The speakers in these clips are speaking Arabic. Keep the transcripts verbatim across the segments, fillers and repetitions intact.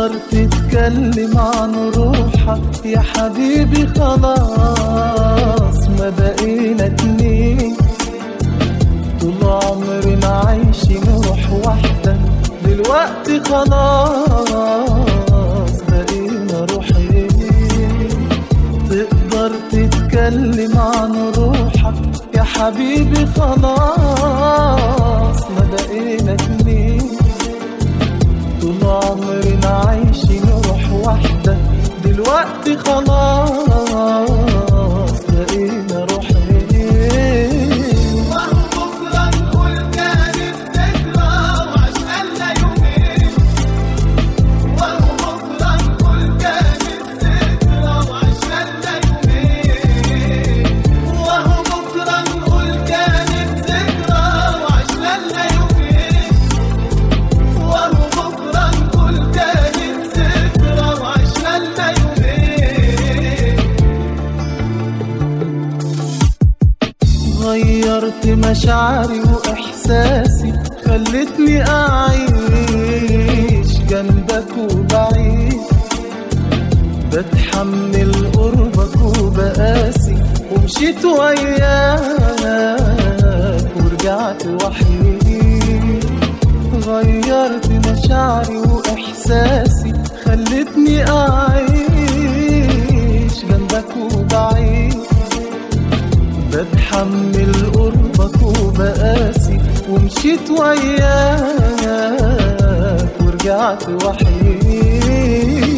تقدر تتكلم عن روحك يا حبيبي، خلاص ما بقينا اتنين. طول عمرنا عايشين روح واحدة، دلوقتي خلاص بقينا روحين. تقدر تتكلم عن روحك يا حبيبي، خلاص ما بقينا اتنين. طول عمرنا عايشين روح واحدة، دلوقتي خلاص بقينا روحين. غيرت مشاعري وإحساسي، خلتني أعيش جنبك وبعيد. بتحمل قربك وبقاسي، ومشيت وياك ورجعت وحيد. غيرت مشاعري وإحساسي، خلتني أعيش جنبك وبعيد. بتحمل قربك وبقاسي، ومشيت وياك ورجعت وحيد.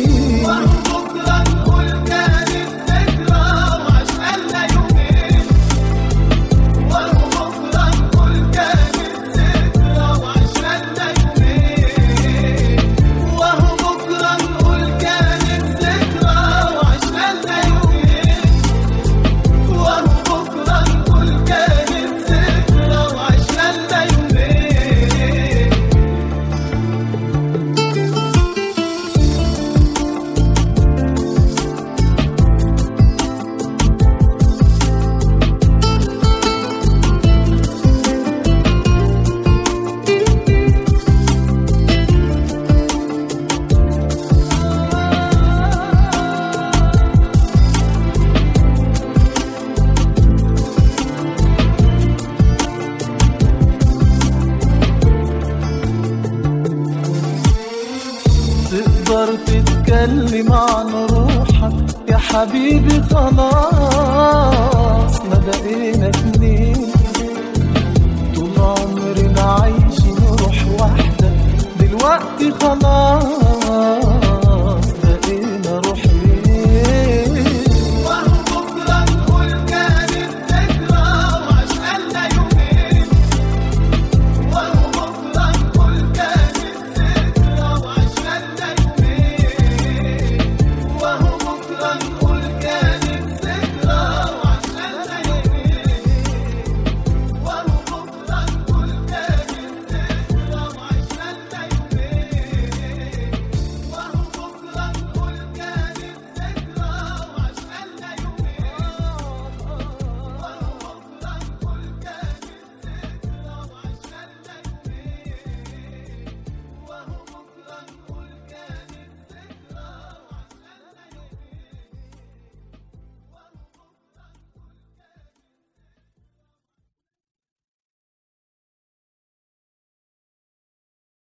تقدر تتكلم عن روحك يا حبيبي، خلاص ما بقينا اتنين. طول عمرنا عايشين روح واحدة، دلوقتي خلاص